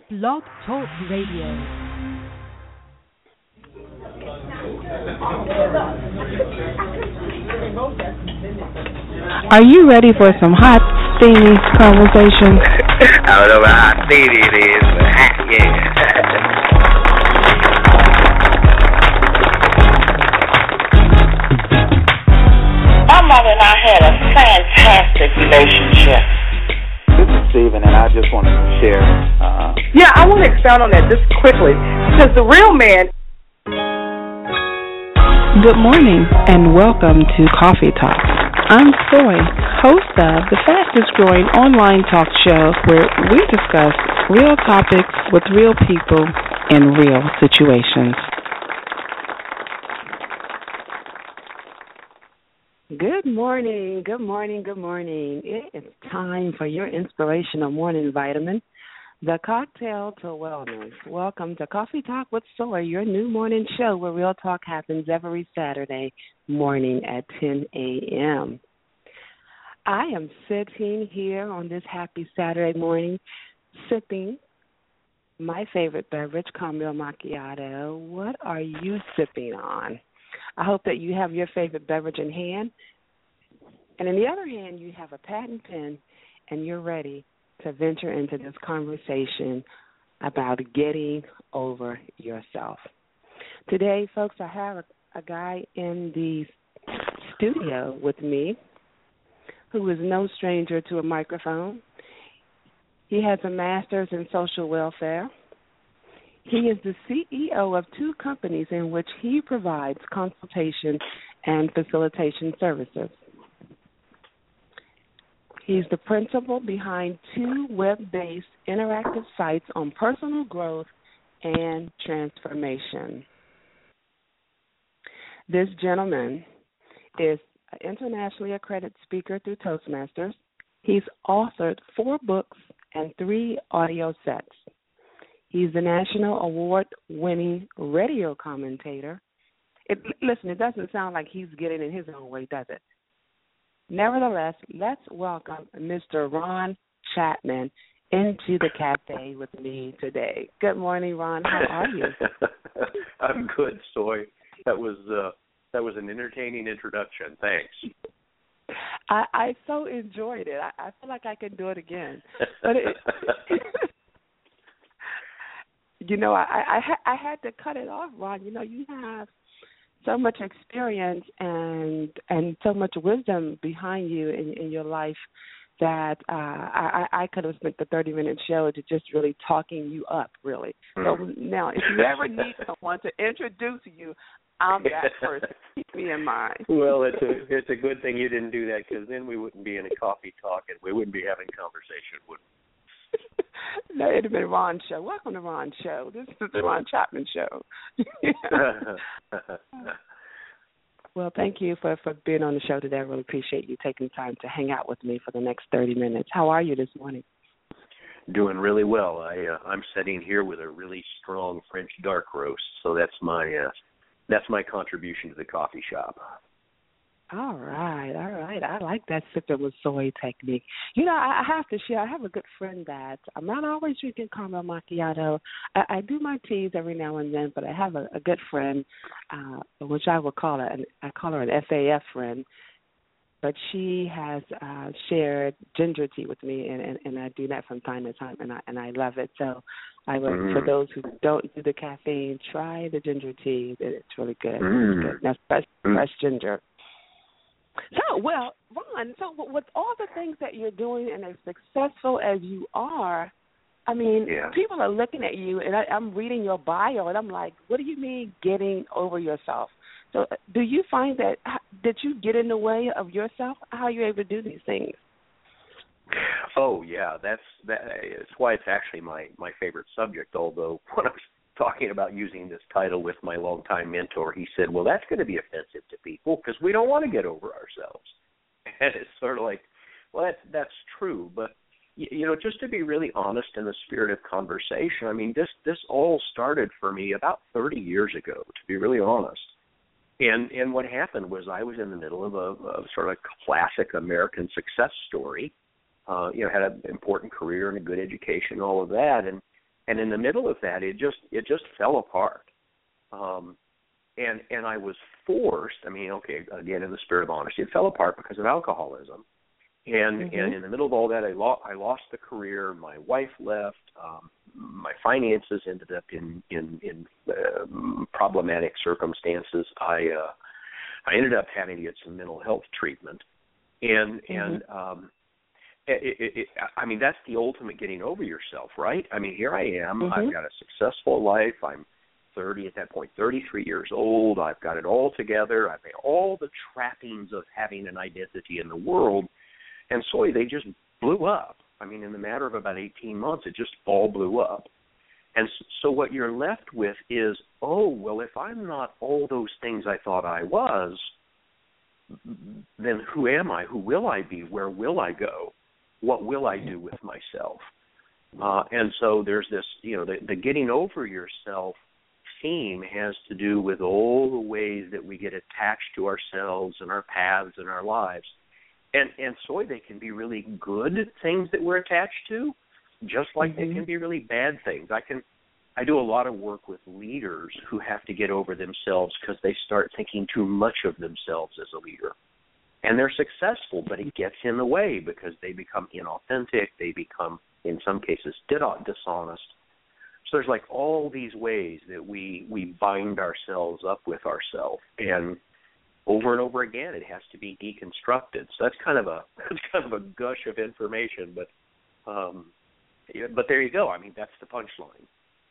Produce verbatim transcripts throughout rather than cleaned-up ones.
Blog Talk Radio. Are you ready for some hot, steamy conversation? I don't know how steamy it is, but hot, yeah. My mother and I had a fantastic relationship. This is Stephen, and I just wanted to share. Uh, yeah, I want to expound on that just quickly, because the real man. Good morning, and welcome to Coffee Talk. I'm Soy, host of the fastest-growing online talk show where we discuss real topics with real people in real situations. Good morning, good morning, good morning. It is time for your inspirational morning vitamin, the cocktail to wellness. Welcome to Coffee Talk with Soy, your new morning show where real talk happens every Saturday morning at ten a.m. I am sitting here on this happy Saturday morning sipping my favorite beverage, caramel macchiato. What are you sipping on? I hope that you have your favorite beverage in hand. And in the other hand, you have a pad and pen, and you're ready to venture into this conversation about getting over yourself. Today, folks, I have a, a guy in the studio with me who is no stranger to a microphone. He has a master's in social welfare. He is the C E O of two companies in which he provides consultation and facilitation services. He's the principal behind two web-based interactive sites on personal growth and transformation. This gentleman is an internationally accredited speaker through Toastmasters. He's authored four books and three audio sets. He's the national award-winning radio commentator. It, listen, it doesn't sound like he's getting in his own way, does it? Nevertheless, let's welcome Mister Ron Chapman into the cafe with me today. Good morning, Ron. How are you? I'm good, Soy. That was uh, that was an entertaining introduction. Thanks. I, I so enjoyed it. I, I feel like I can do it again. But it, you know, I I, ha- I had to cut it off, Ron. You know, you have so much experience and and so much wisdom behind you in, in your life that uh, I, I could have spent the thirty-minute show to just really talking you up, really. So now, if you ever need someone to introduce you, I'm that person. Keep me in mind. Well, it's a it's a good thing you didn't do that, because then we wouldn't be in a coffee talk and we wouldn't be having conversation, would we? No, it'd have been Ron's show. Welcome to Ron's show. This is the Ron Chapman show. Well, thank you for, for being on the show today. I really appreciate you taking time to hang out with me for the next thirty minutes. How are you this morning? Doing really well. I uh, I'm sitting here with a really strong French dark roast, so that's my uh, that's my contribution to the coffee shop. All right, all right. I like that sipping with soy technique. You know, I, I have to share. I have a good friend that I'm not always drinking caramel macchiato. I, I do my teas every now and then, but I have a, a good friend, uh, which I will call her. An, I call her an F A F friend. But she has uh, shared ginger tea with me, and, and, and I do that from time to time, and I and I love it. So, I would, mm. for those who don't do the caffeine, try the ginger tea. It's really good. Mm. It's good. That's fresh, mm. fresh ginger. So, well, Ron, so with all the things that you're doing and as successful as you are, I mean, yeah. people are looking at you, and I, I'm reading your bio, and I'm like, what do you mean getting over yourself? So do you find that, did you get in the way of yourself? How are you able to do these things? Oh, yeah, that's that. It's why it's actually my, my favorite subject, although when I was talking about using this title with my longtime mentor, he said, well, that's going to be offensive to people because we don't want to get over ourselves. And it's sort of like, well, that's, that's true. But, you know, just to be really honest in the spirit of conversation, I mean, this, this all started for me about thirty years ago, to be really honest. And and what happened was I was in the middle of a, a sort of a classic American success story. Uh, you know, had an important career and a good education, all of that. And And in the middle of that, it just it just fell apart. Um, and and I was forced. I mean, okay, again, in the spirit of honesty, it fell apart because of alcoholism. And mm-hmm. and in the middle of all that, I lost I lost the career. My wife left. Um, my finances ended up in in in uh, problematic circumstances. I uh, I ended up having to get some mental health treatment, and mm-hmm. and um, it, it, it, I mean that's the ultimate getting over yourself, right? I mean, here I am. Mm-hmm. I've got a successful life. I'm thirty at that point, thirty-three years old. I've got it all together. I've got all the trappings of having an identity in the world. And so they just blew up. I mean, in the matter of about eighteen months, it just all blew up. And so what you're left with is, oh, well, if I'm not all those things I thought I was, then who am I? Who will I be? Where will I go? What will I do with myself? Uh, and so there's this, you know, the, the getting over yourself theme has to do with all the ways that we get attached to ourselves and our paths and our lives. And and so they can be really good things that we're attached to, just like mm-hmm. they can be really bad things. I can, I do a lot of work with leaders who have to get over themselves because they start thinking too much of themselves as a leader. And they're successful, but it gets in the way because they become inauthentic. They become, in some cases, dishonest. So there's like all these ways that we, we bind ourselves up with ourselves. And over and over again, it has to be deconstructed. So that's kind of a that's kind of a gush of information, but um, but there you go. I mean, that's the punchline.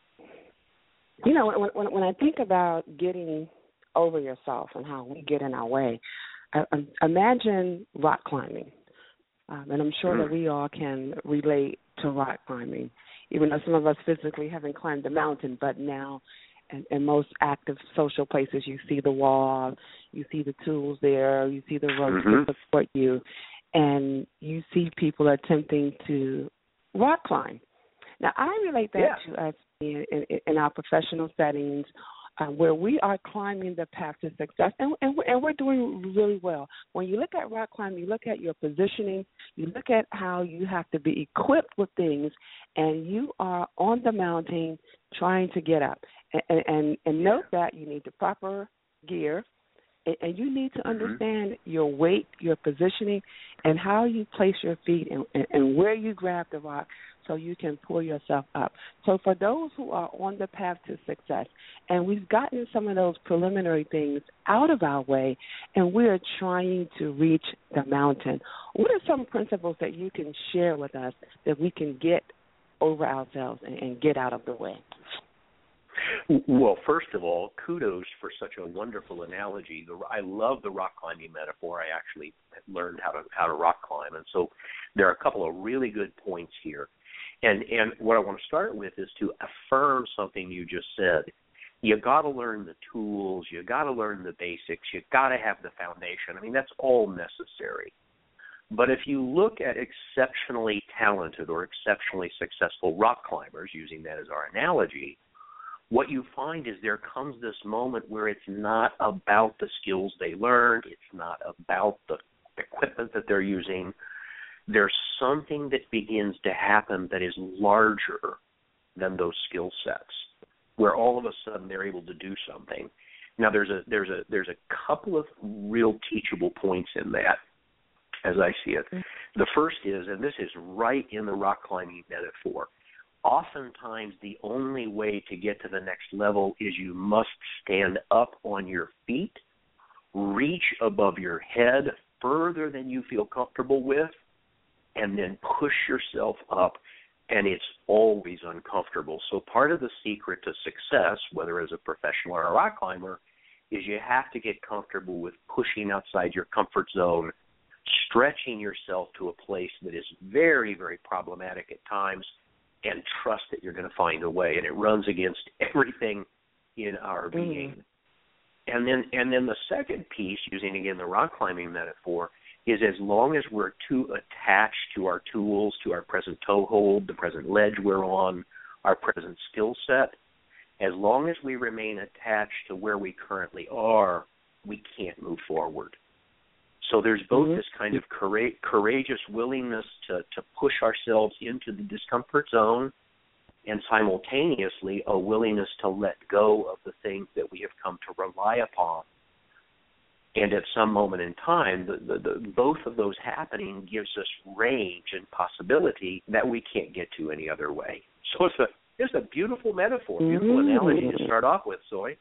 You know, when, when when I think about getting over yourself and how we get in our way, I, I imagine rock climbing, um, and I'm sure mm-hmm. that we all can relate to rock climbing, even though some of us physically haven't climbed the mountain, but now. In, in most active social places, you see the wall, you see the tools there, you see the ropes mm-hmm. to support you, and you see people attempting to rock climb. Now, I relate that yeah. to us in, in, in our professional settings uh, where we are climbing the path to success, and, and, we're, and we're doing really well. When you look at rock climbing, you look at your positioning, you look at how you have to be equipped with things, and you are on the mountain trying to get up. And, and, and note that you need the proper gear, and, and you need to understand mm-hmm. your weight, your positioning, and how you place your feet and, and, and where you grab the rock so you can pull yourself up. So for those who are on the path to success, and we've gotten some of those preliminary things out of our way, and we are trying to reach the mountain, what are some principles that you can share with us that we can get over ourselves and, and get out of the way? Well, first of all, kudos for such a wonderful analogy. The, I love the rock climbing metaphor. I actually learned how to how to rock climb, and so there are a couple of really good points here. And and what I want to start with is to affirm something you just said. You got to learn the tools. You got to learn the basics. You got to have the foundation. I mean, that's all necessary. But if you look at exceptionally talented or exceptionally successful rock climbers, using that as our analogy, what you find is there comes this moment where it's not about the skills they learned. It's not about the equipment that they're using. There's something that begins to happen that is larger than those skill sets, where all of a sudden they're able to do something. Now, there's a there's a there's a couple of real teachable points in that, as I see it. The first is, and this is right in the rock climbing metaphor, oftentimes the only way to get to the next level is you must stand up on your feet, reach above your head further than you feel comfortable with, and then push yourself up, and it's always uncomfortable. So part of the secret to success, whether as a professional or a rock climber, is you have to get comfortable with pushing outside your comfort zone, stretching yourself to a place that is very, very problematic at times, and trust that you're going to find a way. And it runs against everything in our mm. being. And then and then the second piece, using again the rock climbing metaphor, is as long as we're too attached to our tools, to our present toehold, the present ledge we're on, our present skill set, as long as we remain attached to where we currently are, we can't move forward. So there's both mm-hmm. this kind of coura- courageous willingness to, to push ourselves into the discomfort zone and simultaneously a willingness to let go of the things that we have come to rely upon. And at some moment in time, the, the, the, both of those happening gives us range and possibility that we can't get to any other way. So it's a it's a beautiful metaphor, beautiful mm-hmm. analogy to start off with, Soy.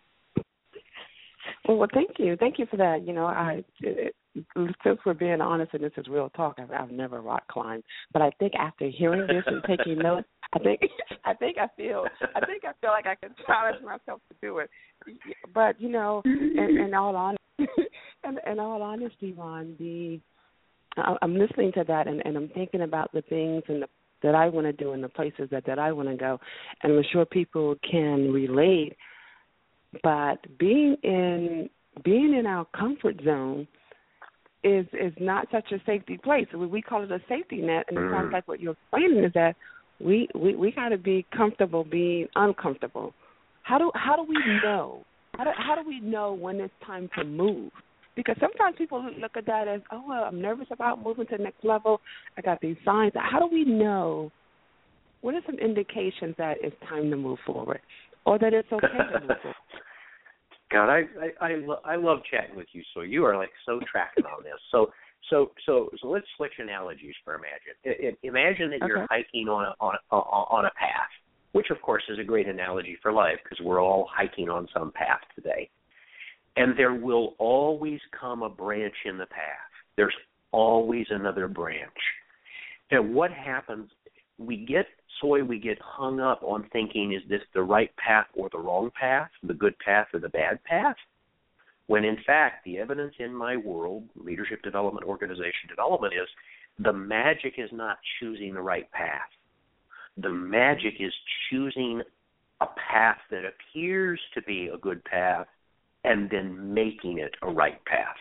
Well, thank you. Thank you for that. You know, I it, since we're being honest and this is real talk, I've, I've never rock climbed, but I think after hearing this and taking notes, I think I think I feel I think I feel like I can challenge myself to do it. But you know, in, in all honesty, in, in all honesty, Ron, the I'm listening to that and, and I'm thinking about the things and the, that I want to do and the places that, that I want to go, and I'm sure people can relate. But being in being in our comfort zone is is not such a safety place. We, we call it a safety net, and it sounds like what you're explaining is that we we, we got to be comfortable being uncomfortable. How do how do we know? How do, how do we know when it's time to move? Because sometimes people look at that as, oh, well, I'm nervous about moving to the next level. I got these signs. How do we know? What are some indications that it's time to move forward, or that it's okay to move forward? God, I I I, lo- I love chatting with you. So you are like so tracking on this. So so so so let's switch analogies for imagine. I, I, imagine that okay. you're hiking on a on a, on a path, which of course is a great analogy for life because we're all hiking on some path today, and there will always come a branch in the path. There's always another branch, and what happens? We get soy. We get hung up on thinking, is this the right path or the wrong path, the good path or the bad path? When in fact, the evidence in my world, leadership development, organization development, is the magic is not choosing the right path. The magic is choosing a path that appears to be a good path and then making it a right path.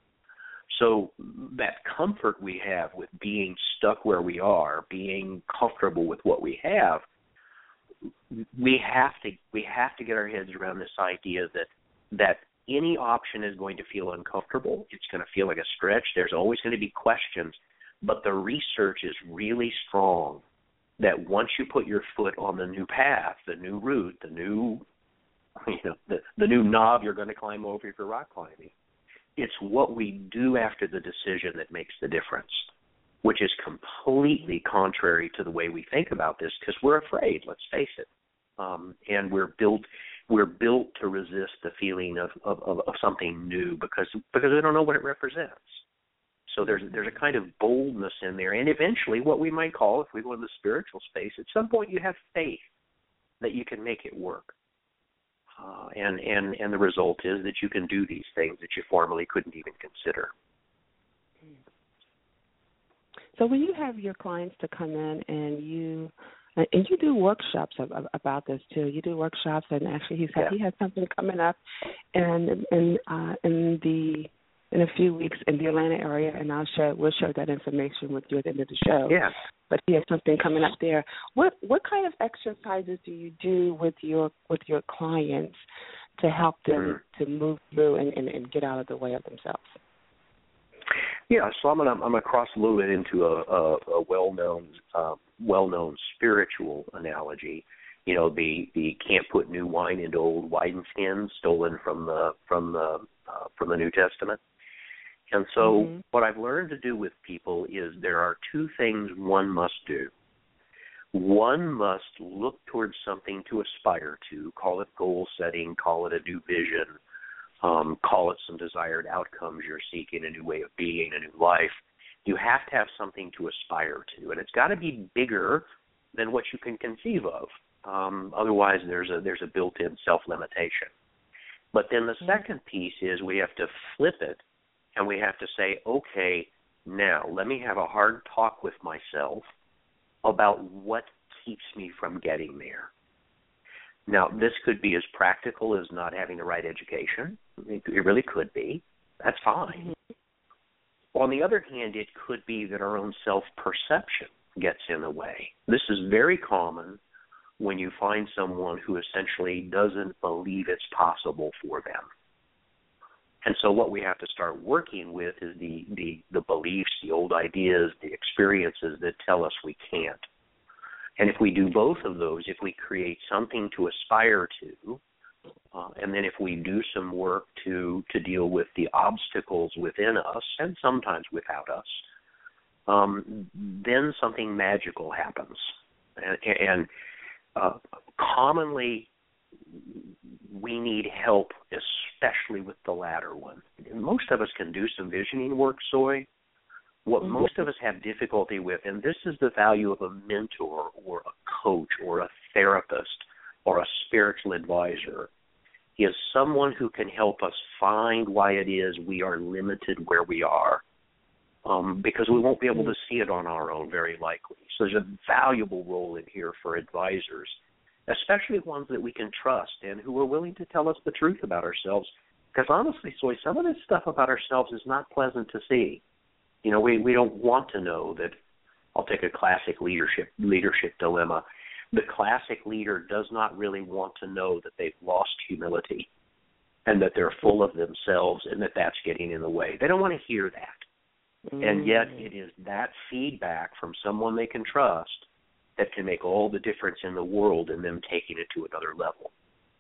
So that comfort we have with being stuck where we are, being comfortable with what we have, we have to we have to get our heads around this idea that that any option is going to feel uncomfortable. It's going to feel like a stretch. There's always going to be questions, but the research is really strong that once you put your foot on the new path, the new route, the new you know the, the new knob you're going to climb over if you're rock climbing. It's what we do after the decision that makes the difference, which is completely contrary to the way we think about this because we're afraid, let's face it. Um, and we're built we're built to resist the feeling of, of, of, of something new because because we don't know what it represents. So there's there's a kind of boldness in there. And eventually what we might call, if we go in the spiritual space, at some point you have faith that you can make it work. Uh, and, and, and the result is that you can do these things that you formerly couldn't even consider. So when you have your clients to come in and you and you do workshops about this too, you do workshops, and actually he said yeah. he has something coming up, and in uh, in the in a few weeks in the Atlanta area, and I'll share we'll share that information with you at the end of the show. Yeah. But he has something coming up there. What what kind of exercises do you do with your with your clients to help them mm. to move through and, and, and get out of the way of themselves? Yeah, so I'm gonna I'm gonna cross a little bit into a, a, a well-known uh, well-known spiritual analogy. You know, the, the can't put new wine into old wineskins, stolen from the from the uh, from the New Testament. And so mm-hmm. what I've learned to do with people is there are two things one must do. One must look towards something to aspire to, call it goal setting, call it a new vision, um, call it some desired outcomes you're seeking, a new way of being, a new life. You have to have something to aspire to, and it's got to be bigger than what you can conceive of. Um, otherwise, there's a there's a built-in self-limitation. But then the second piece is we have to flip it, and we have to say, okay, now let me have a hard talk with myself about what keeps me from getting there. Now, this could be as practical as not having the right education. It, it really could be. That's fine. Mm-hmm. On the other hand, it could be that our own self-perception gets in the way. This is very common when you find someone who essentially doesn't believe it's possible for them. And so what we have to start working with is the, the, the beliefs, the old ideas, the experiences that tell us we can't. And if we do both of those, if we create something to aspire to, uh, and then if we do some work to, to deal with the obstacles within us, and sometimes without us, um, then something magical happens. And, and uh, commonly, we need help, especially with the latter one. And most of us can do some visioning work, Soy. What mm-hmm. most of us have difficulty with, and this is the value of a mentor or a coach or a therapist or a spiritual advisor, is someone who can help us find why it is we are limited where we are, um, because we won't be able to see it on our own, very likely. So there's a valuable role in here for advisors, especially ones that we can trust and who are willing to tell us the truth about ourselves. Because honestly, Soy, some of this stuff about ourselves is not pleasant to see. You know, we, we don't want to know that. I'll take a classic leadership leadership dilemma. The classic leader does not really want to know that they've lost humility and that they're full of themselves and that that's getting in the way. They don't want to hear that. Mm. And yet it is that feedback from someone they can trust that can make all the difference in the world in them taking it to another level.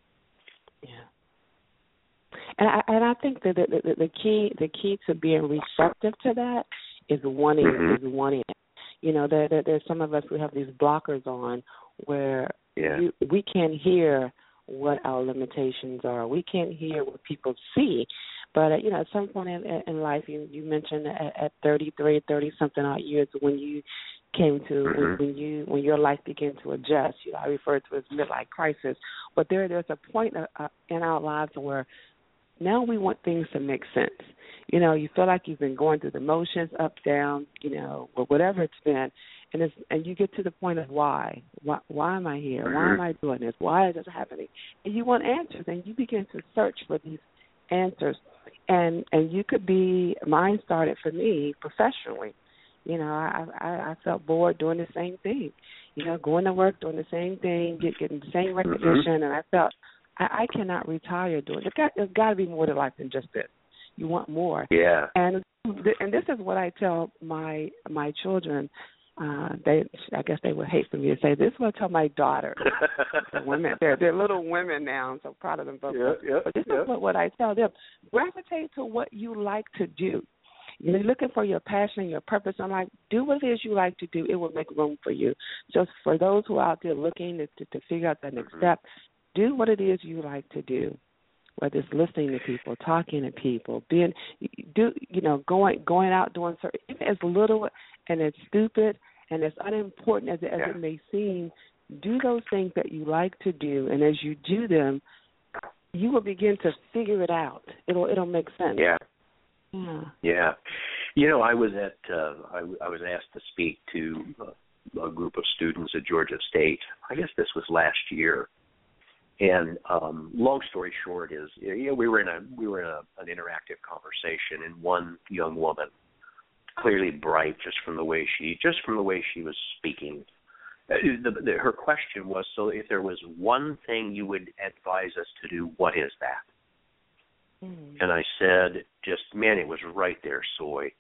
Yeah. And I, and I think that the, the, the key the key to being receptive to that is wanting mm-hmm. is wanting it. You know, there, there there's some of us who have these blockers on where yeah. you, we can't hear what our limitations are. We can't hear what people see. But, uh, you know, at some point in, in life, you, you mentioned at, at thirty-three, thirty-something odd years when you came to, mm-hmm. when, when you when your life began to adjust. You know, I refer to it as midlife crisis. But there there's a point uh, in our lives where now we want things to make sense. You know, you feel like you've been going through the motions, up, down, you know, or whatever it's been, and it's, and you get to the point of why. Why, why am I here? Mm-hmm. Why am I doing this? Why is this happening? And you want answers, and you begin to search for these answers. And and you could be, mine started for me professionally. You know, I, I, I felt bored doing the same thing. You know, going to work, doing the same thing, get, getting the same recognition, mm-hmm. and I felt I, I cannot retire doing it. There's got to be more to life than just this. You want more. Yeah. And and this is what I tell my my children. Uh, they, I guess they would hate for me to say this. Is what I tell my daughters. The women, they're they're little women now. I'm so proud of them both. Yeah, yeah, but this yeah. is what, what I tell them: gravitate to what you like to do. You're looking for your passion, your purpose. I'm like, do what it is you like to do. It will make room for you. So for those who are out there looking to, to, to figure out that next mm-hmm. step, do what it is you like to do. Whether it's listening to people, talking to people, being, do you know, going going out doing certain, even as little and as stupid and as unimportant as it, as yeah. it may seem, do those things that you like to do, and as you do them, you will begin to figure it out. It'll it'll make sense. Yeah. Yeah. Yeah. You know, I was at uh, I, I was asked to speak to a, a group of students at Georgia State. I guess this was last year. And um, long story short is, you know, we were in a we were in a, an interactive conversation, and one young woman, clearly bright just from the way she just from the way she was speaking, uh, the, the, her question was, so if there was one thing you would advise us to do, what is that? Mm. And I said, just man, it was right there, Soy.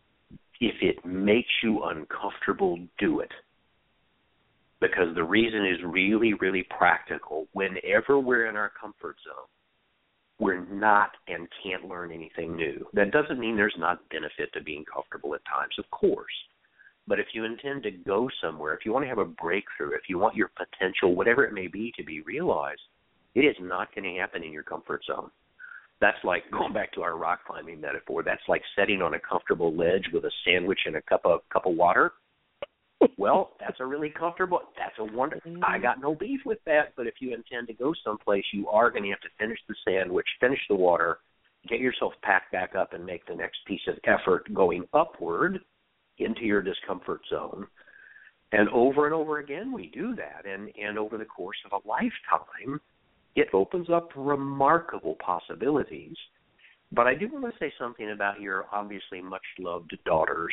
If it makes you uncomfortable, do it. Because the reason is really, really practical. Whenever we're in our comfort zone, we're not and can't learn anything new. That doesn't mean there's not benefit to being comfortable at times, of course. But if you intend to go somewhere, if you want to have a breakthrough, if you want your potential, whatever it may be, to be realized, it is not going to happen in your comfort zone. That's like, going back to our rock climbing metaphor, that's like sitting on a comfortable ledge with a sandwich and a cup of cup of water. Well, that's a really comfortable, that's a wonder. I got no beef with that, but if you intend to go someplace, you are going to have to finish the sandwich, finish the water, get yourself packed back up, and make the next piece of effort going upward into your discomfort zone. And over and over again, we do that. And, and over the course of a lifetime, it opens up remarkable possibilities. But I do want to say something about your obviously much-loved daughters.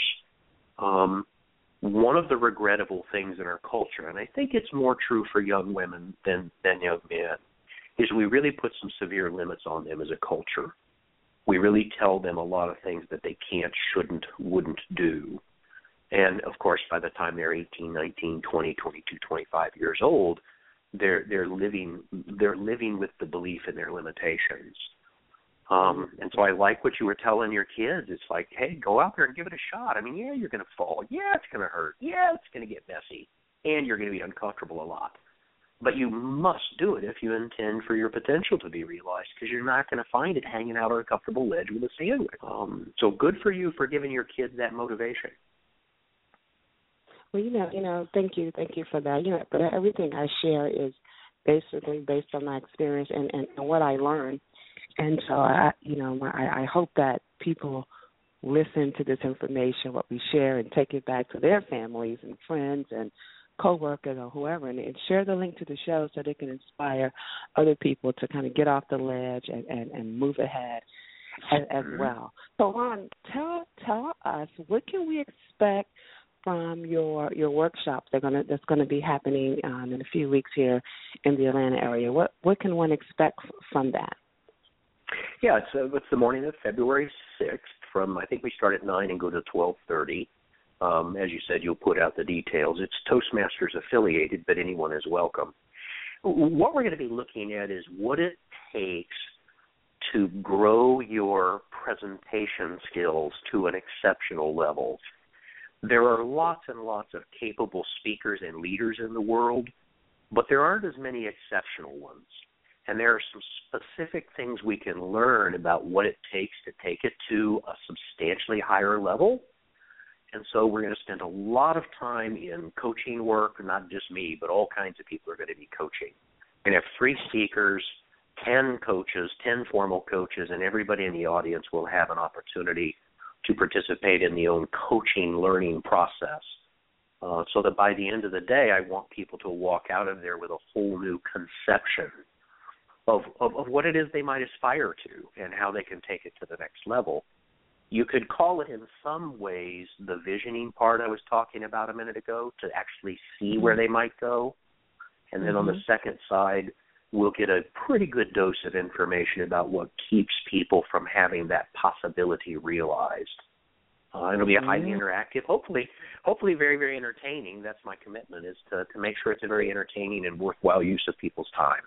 Um One of the regrettable things in our culture, and I think it's more true for young women than, than young men, is we really put some severe limits on them as a culture. We really tell them a lot of things that they can't, shouldn't, wouldn't do. And, of course, by the time they're eighteen, nineteen, twenty, twenty-two, twenty-five years old, they're they're living they're living with the belief in their limitations. Um, and so I like what you were telling your kids. It's like, hey, go out there and give it a shot. I mean, yeah, you're going to fall. Yeah, it's going to hurt. Yeah, it's going to get messy. And you're going to be uncomfortable a lot. But you must do it if you intend for your potential to be realized, because you're not going to find it hanging out on a comfortable ledge with a sandwich. Um, so good for you for giving your kids that motivation. Well, you know, you know, thank you, thank you for that. You know, but everything I share is basically based on my experience and, and, and what I learned. And so, I, you know, I, I hope that people listen to this information, what we share, and take it back to their families and friends and coworkers or whoever, and, and share the link to the show so they can inspire other people to kind of get off the ledge and, and, and move ahead as, as well. So, Ron, tell tell us, what can we expect from your your workshops that gonna that's going to be happening um, in a few weeks here in the Atlanta area? What what can one expect f- from that? Yeah, it's, uh, it's the morning of February sixth. From I think we start at nine and go to twelve thirty. Um, as you said, you'll put out the details. It's Toastmasters affiliated, but anyone is welcome. What we're going to be looking at is what it takes to grow your presentation skills to an exceptional level. There are lots and lots of capable speakers and leaders in the world, but there aren't as many exceptional ones. And there are some specific things we can learn about what it takes to take it to a substantially higher level. And so we're going to spend a lot of time in coaching work, not just me, but all kinds of people are going to be coaching. And have three speakers, ten coaches, ten formal coaches, and everybody in the audience will have an opportunity to participate in the own coaching learning process. Uh, so that by the end of the day, I want people to walk out of there with a whole new conception Of, of, of what it is they might aspire to and how they can take it to the next level. You could call it in some ways the visioning part I was talking about a minute ago, to actually see where they might go. And then mm-hmm. on the second side, we'll get a pretty good dose of information about what keeps people from having that possibility realized. Uh, it'll be a highly mm-hmm. interactive, hopefully hopefully very, very entertaining. That's my commitment, is to, to make sure it's a very entertaining and worthwhile use of people's time.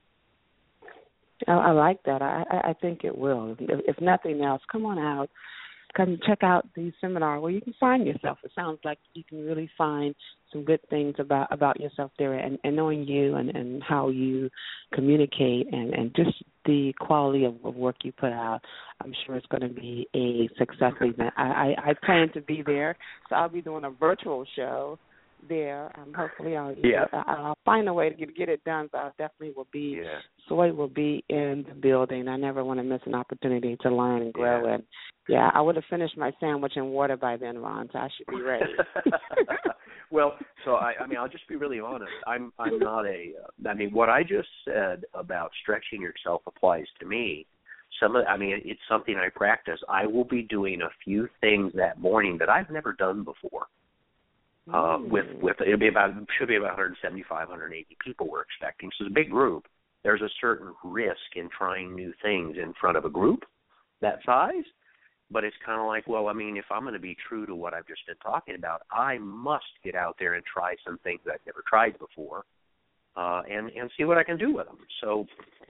I, I like that. I, I think it will. If, if nothing else, come on out. Come check out the seminar where you can find yourself. It sounds like you can really find some good things about, about yourself there, and, and knowing you and, and how you communicate and, and just the quality of, of work you put out. I'm sure it's going to be a successful event. I, I, I plan to be there, so I'll be doing a virtual show there. Um, hopefully I'll, yeah. I'll find a way to get, get it done, but I definitely will be, yeah. Soy will be in the building. I never want to miss an opportunity to learn and grow. Yeah. And, yeah, I would have finished my sandwich and water by then, Ron, so I should be ready. Well, so, I, I mean, I'll just be really honest. I'm I'm not a, uh, I mean, what I just said about stretching yourself applies to me. Some of, I mean, it's something I practice. I will be doing a few things that morning that I've never done before. Uh, with with it'll be about should be about one seventy-five, one eighty people we're expecting. So it's a big group. There's a certain risk in trying new things in front of a group that size, but it's kind of like, well, I mean, if I'm going to be true to what I've just been talking about, I must get out there and try some things that I've never tried before, uh, and and see what I can do with them. So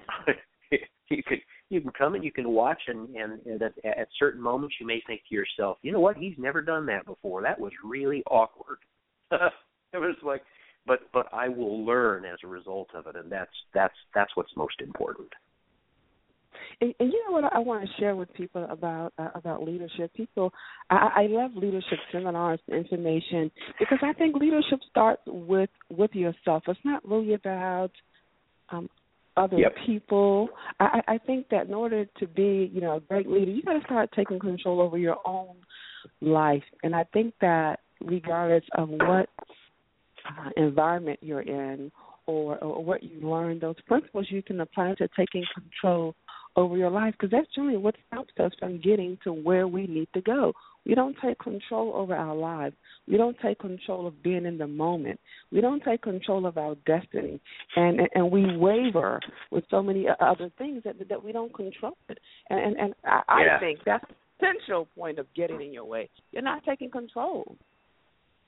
you can you can come and you can watch, and, and, and at, at certain moments you may think to yourself, you know what, he's never done that before. That was really awkward. It was like, but but I will learn as a result of it, and that's that's that's what's most important. And, and you know what I want to share with people about uh, about leadership? People, I, I love leadership seminars and information, because I think leadership starts with with yourself. It's not really about um, other yep. people. I, I think that in order to be, you know, a great leader, you got to start taking control over your own life. And I think that regardless of what uh, environment you're in or, or what you learn, those principles you can apply to taking control over your life, because that's generally what stops us from getting to where we need to go. We don't take control over our lives. We don't take control of being in the moment. We don't take control of our destiny. And and, and we waver with so many other things that that we don't control it. And, and, and I, yeah. I think that's the essential point of getting in your way. You're not taking control.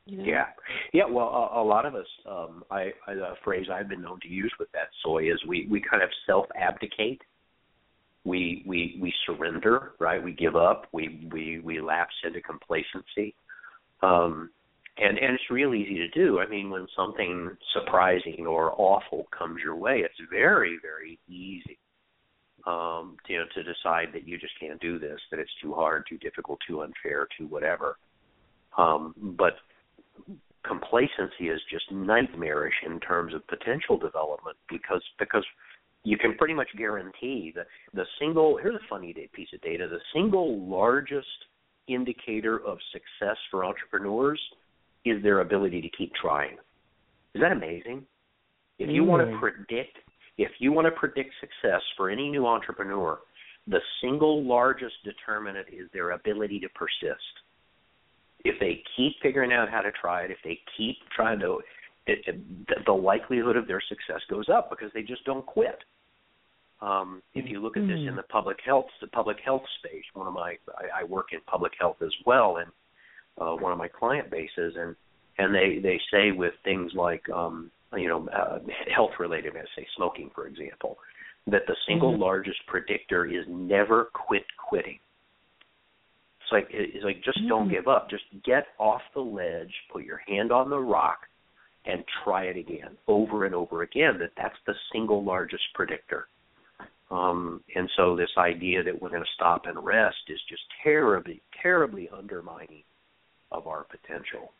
You know? Yeah, yeah. Well, a, a lot of us, um, I, I, a phrase I've been known to use with that, Soy, is we, we kind of self-abdicate. We we we surrender, right? We give up. We we we lapse into complacency, um, and and it's real easy to do. I mean, when something surprising or awful comes your way, it's very very easy, um, to, you know, to decide that you just can't do this, that it's too hard, too difficult, too unfair, too whatever. Um, but complacency is just nightmarish in terms of potential development because because you can pretty much guarantee that the single, here's a funny piece of data, the single largest indicator of success for entrepreneurs is their ability to keep trying. Is that amazing? If you mm. want to predict, if you want to predict success for any new entrepreneur, the single largest determinant is their ability to persist. If they keep figuring out how to try it, if they keep trying to, it, it, the likelihood of their success goes up because they just don't quit. Um, if you look at this in the public health, the public health space, one of my, I, I work in public health as well, and uh, one of my client bases, and and they, they say with things like, um, you know, uh, health-related, say smoking, for example, that the single mm-hmm. largest predictor is never quit quitting. It's like it's like just mm-hmm. don't give up. Just get off the ledge, put your hand on the rock, and try it again, over and over again. That that's the single largest predictor. Um, and so this idea that we're going to stop and rest is just terribly, terribly undermining of our potential.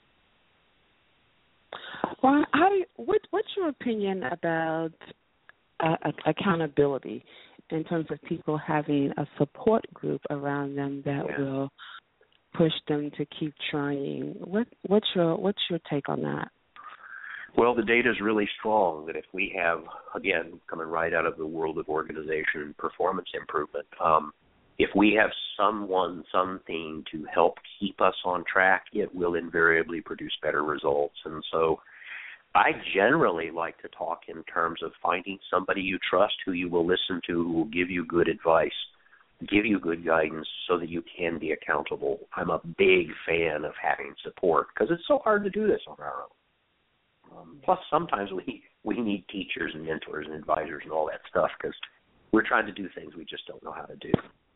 Well, how do you, what, what's your opinion about uh, accountability in terms of people having a support group around them that yeah. will push them to keep trying? What, what's your what's your take on that? Well, the data is really strong that if we have, again, coming right out of the world of organization and performance improvement, um, if we have someone, something to help keep us on track, it will invariably produce better results. And so I generally like to talk in terms of finding somebody you trust who you will listen to, who will give you good advice, give you good guidance so that you can be accountable. I'm a big fan of having support because it's so hard to do this on our own. Um, plus, sometimes we we need teachers and mentors and advisors and all that stuff because we're trying to do things we just don't know how to do.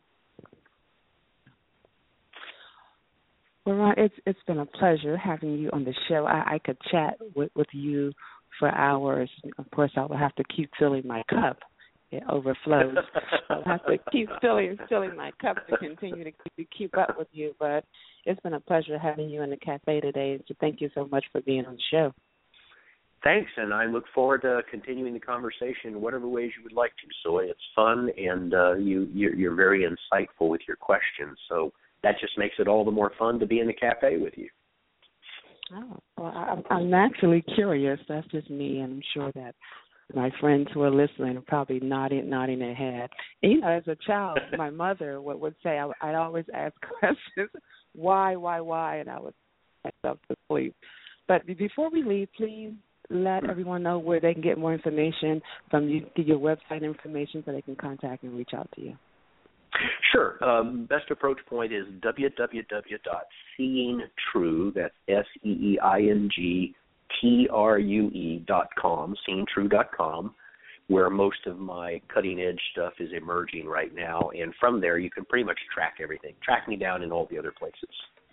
Well, Ron, it's it's been a pleasure having you on the show. I, I could chat with, with you for hours. Of course, I will have to keep filling my cup. It overflows. I'll have to keep filling filling my cup to continue to keep, to keep up with you. But it's been a pleasure having you in the cafe today. So thank you so much for being on the show. Thanks, and I look forward to continuing the conversation in whatever ways you would like to, Soy. It's fun, and uh, you, you're, you're very insightful with your questions, so that just makes it all the more fun to be in the cafe with you. Oh, well, I'm, I'm naturally curious. That's just me, and I'm sure that my friends who are listening are probably nodding, nodding their head. And, you know, as a child, my mother would, would say, I, I'd always ask questions, why, why, why, and I would put myself to sleep. But before we leave, please let everyone know where they can get more information from you, get your website information so they can contact and reach out to you. Sure. Um, best approach point is w w w dot seeing true, that's S E E I N G T R U E dot com, seeing true dot com, where most of my cutting-edge stuff is emerging right now. And from there, you can pretty much track everything. Track me down in all the other places.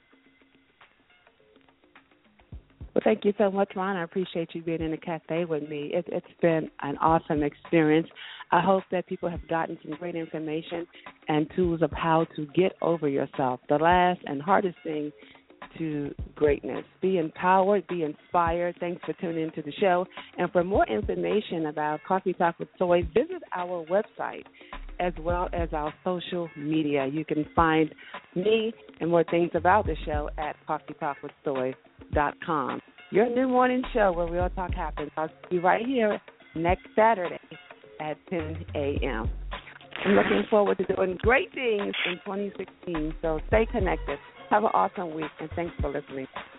Well, thank you so much, Ron. I appreciate you being in the cafe with me. It, it's been an awesome experience. I hope that people have gotten some great information and tools of how to get over yourself. The last and hardest thing to greatness. Be empowered, be inspired. Thanks for tuning into the show. And for more information about Coffee Talk with Soy, visit our website as well as our social media. You can find me and more things about the show at coffee talk with soy dot com. Your new morning show where real talk happens. I'll see you right here next Saturday at ten a.m. I'm looking forward to doing great things in twenty sixteen, so stay connected. Have an awesome week, and thanks for listening.